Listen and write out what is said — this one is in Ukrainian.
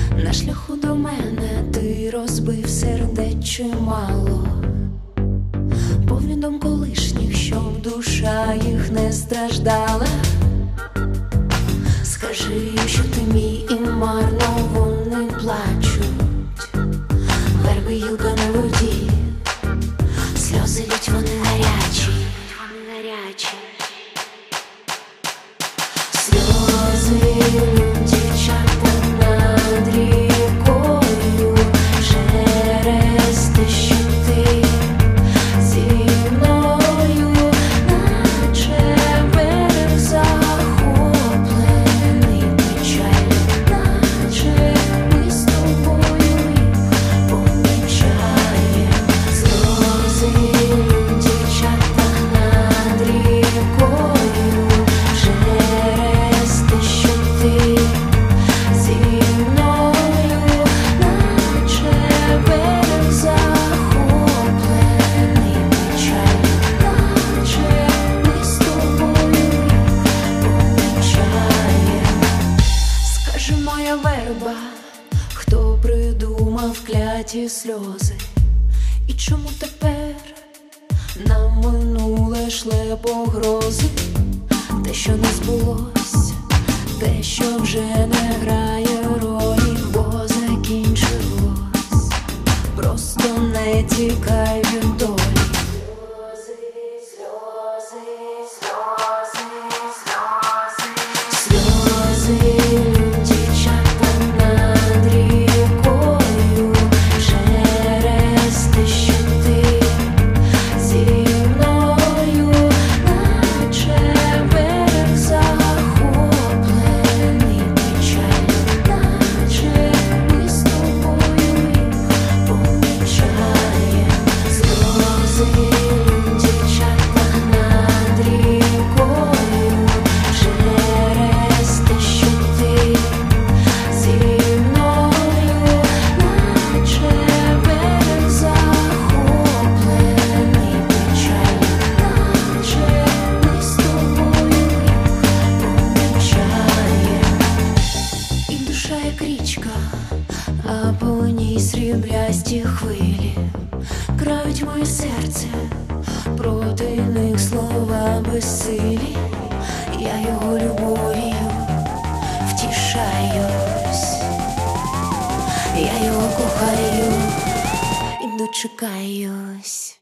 На шляху до мене ти розбив сердець чимало, повідом колишніх, щоб душа їх не страждала. Скажи, що ти мій, і марно вони плачуть. Верби гілка на воді, сльози лють, вони гарячі, сльози лють, дівчата над рікою, через те, що ти зі мною, наче берег захоплений печалью, наче ми з тобою їх помічаєм. Сльози лють, дівчата над рікою, через те, що ти зі мною, наче берег захоплений печалью, наче ми з тобою їх помічаєм. Скажи, моя верба, хто придумав кляті сльози, і чому тепер нам минуле шле погрози? Те, що не збулось, те, що вже не грає ролі, бо закінчилось, просто не тікай від долі. Сльози лють, дівчата над рікою, через те, що ти зі мною, наче берег захоплений печалью, наче ми з тобою їх помічаєм. Сльози лють, дівчата над рікою, через те, що ти зі мною, наче берег захоплений печалью, наче ми з тобою їх помічаєм. І душа, як річка, а по ній сріблясті хвилі крають моє серце, проти них слова безсилі. Я його любов'ю втішаюсь, я його кохаю і дочекаюсь.